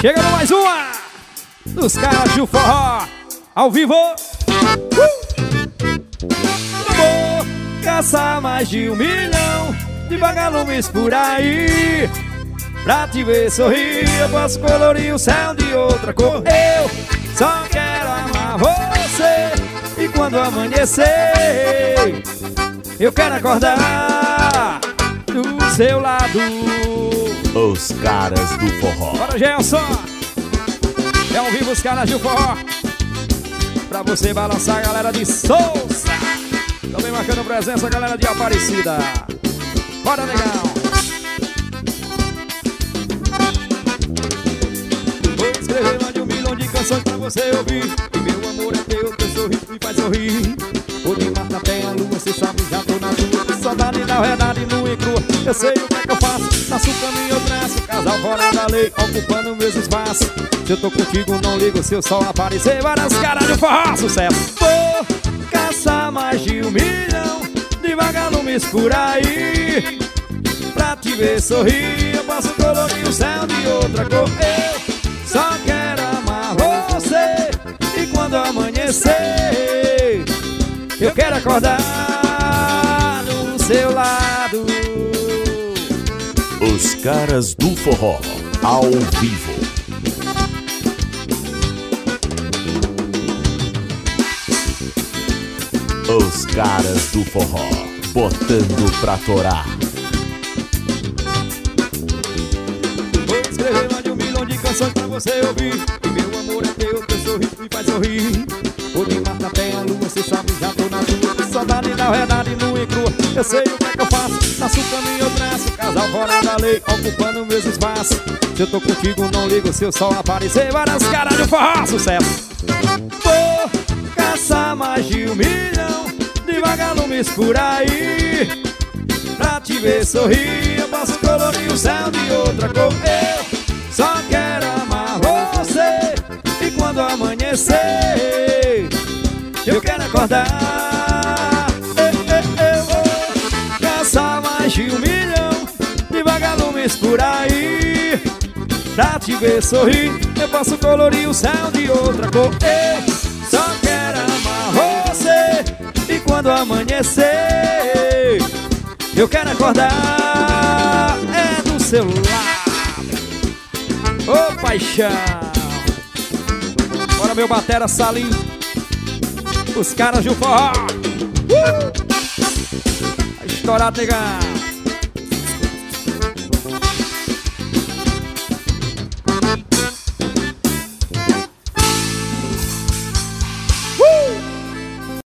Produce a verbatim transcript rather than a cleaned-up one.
Chegando mais uma dos caras do forró ao vivo. uh! Vou caçar mais de um milhão de vagalumes por aí. Pra te ver sorrir, eu posso colorir o céu de outra cor. Eu só quero amar você, e quando amanhecer eu quero acordar do seu lado. Os caras do forró. Bora, Gelson! É ao vivo os caras do forró, pra você balançar a galera de Souza. Também marcando presença a galera de Aparecida. Bora, legal! Vou escrever mais de um milhão de canções pra você ouvir. E meu amor é teu, teu sorriso me faz sorrir. Vou de mar na terra, a lua, cê sabe, já tô na tua. Saudade da verdade, nua e crua. Eu sei o que é que eu faço, faço o caminho, eu traço. Casal fora da lei, ocupando o mesmo espaço. Se eu tô contigo, não ligo se o sol aparecer. Várias caras de forró, sucesso. Vou caçar mais de um milhão de vagalumes por aí. Pra te ver sorrir, eu posso colorir o céu de outra cor. Eu só quero amar você, e quando amanhecer eu quero acordar do seu lado. Os caras do forró ao vivo. Os caras do forró botando pra torar. Vou escrever mais de um milhão de canções pra você ouvir. E meu amor é teu, teu sorriso me faz sorrir. Vou de mar na terra, a lua, cê sabe, já tô na tua. Saudade da verdade, nua e crua. Eu sei o que é que eu faço, faço o caminho, eu traço. Casal fora da lei, ocupando o mesmo espaço. Se eu tô contigo, não ligo se o sol aparecer. Várias caras de forró, sucesso. Vou caçar mais de um milhão de vagalumes por aí. Pra te ver sorrir, eu posso colorir o céu de outra cor. Eu só quero amar você, e quando amanhecer eu quero acordar. Eu, eu, eu vou caçar mais de um milhão de vagalumes por aí. Pra te ver sorrir, eu posso colorir o céu de outra cor. Eu só quero amar você, e quando amanhecer eu quero acordar é do seu lado. Ô paixão! Bora, meu batera Salim, os caras do forró. uh! Vai estourar, negão.